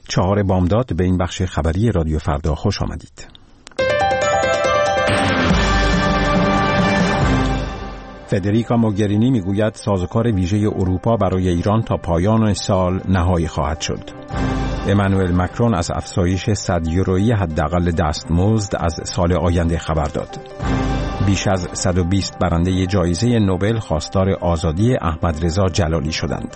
4 بامداد به این بخش خبری رادیو فردا خوش آمدید. فدریکا موگرینی میگوید سازوکار ویژه اروپا برای ایران تا پایان سال نهایی خواهد شد. امانوئل مکرون از افزایش 100 یورویی حداقل دستمزد از سال آینده خبر داد. بیش از 120 برنده جایزه نوبل خواستار آزادی احمدرضا جلالی شدند.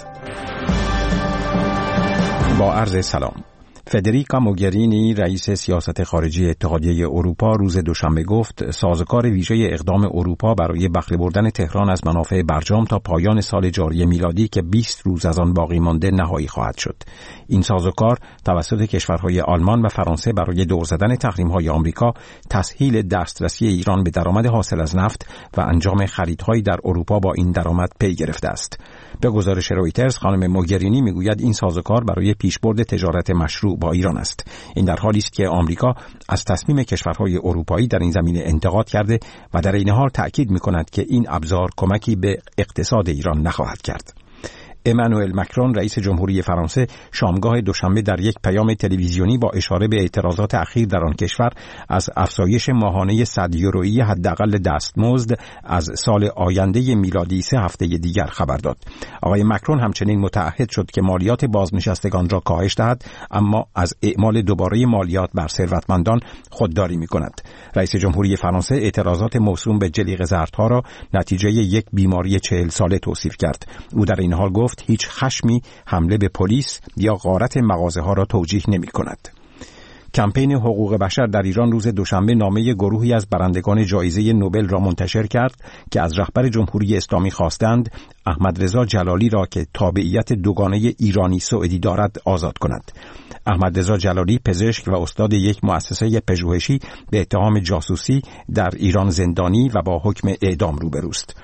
با عرض سلام. فدریکا موگرینی رئیس سیاست خارجی اتحادیه اروپا روز دوشنبه گفت سازوکار ویژه اقدام اروپا برای بهره بردن تهران از منافع برجام تا پایان سال جاری میلادی که 20 روز از آن باقی مانده نهایی خواهد شد. این سازوکار توسط کشورهای آلمان و فرانسه برای دور زدن تحریم‌های آمریکا، تسهیل دسترسی ایران به درآمد حاصل از نفت و انجام خریدهایی در اروپا با این درآمد پی گرفته است. به گزارش رویترز خانم موگرینی میگوید این سازوکار برای پیشبرد تجارت مشروع با ایران است. این در حالی است که آمریکا از تصمیم کشورهای اروپایی در این زمینه انتقاد کرده و در این حال تأکید می‌کند که این ابزار کمکی به اقتصاد ایران نخواهد کرد. امانوئل مکرون رئیس جمهوری فرانسه شامگاه دوشنبه در یک پیام تلویزیونی با اشاره به اعتراضات اخیر در آن کشور از افزایش ماهانه 100 یورویی حداقل دستمزد از سال آینده میلادی 3 هفته دیگر خبر داد. آقای مکرون همچنین متعهد شد که مالیات بازنشستگان را کاهش دهد، اما از اعمال دوباره مالیات بر ثروتمندان خودداری می‌کند. رئیس جمهوری فرانسه اعتراضات موسوم به جلیق زردها را نتیجه یک بیماری 40 ساله توصیف کرد. او در این حال گفت هیچ خشمی حمله به پلیس یا غارت مغازه‌ها را توجیه نمی‌کند. کمپین حقوق بشر در ایران روز دوشنبه نامه گروهی از برندگان جایزه نوبل را منتشر کرد که از رهبر جمهوری اسلامی خواستند احمدرضا جلالی را که تابعیت دوگانه ایرانی سعودی دارد آزاد کند. احمدرضا جلالی پزشک و استاد یک مؤسسه پژوهشی به اتهام جاسوسی در ایران زندانی و با حکم اعدام روبروست.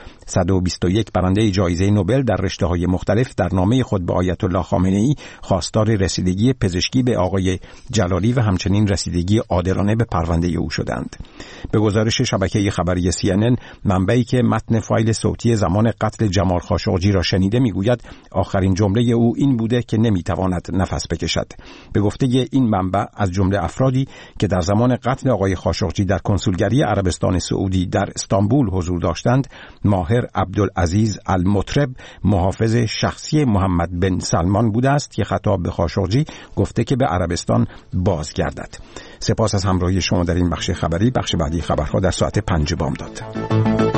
121 برنده جایزه نوبل در رشته‌های مختلف در نامه خود به آیت الله خامنه‌ای خواستار رسیدگی پزشکی به آقای جلالی و همچنین رسیدگی عادلانه به پرونده او شدند. به گزارش شبکه خبری CNN، منبعی که متن فایل صوتی زمان قتل جمال خاشقجی را شنیده میگوید آخرین جمله او این بوده که نمیتواند نفس بکشد. به گفته این منبع از جمله افرادی که در زمان قتل آقای خاشقجی در کنسولگری عربستان سعودی در استانبول حضور داشتند، ماهر عبدالعزیز المطرب محافظ شخصی محمد بن سلمان بوده است که خطاب به خاشقجی گفته که به عربستان بازگردد. سپاس از همراهی شما در این بخش خبری. بخش بعدی خبرها در ساعت 5 بامداد.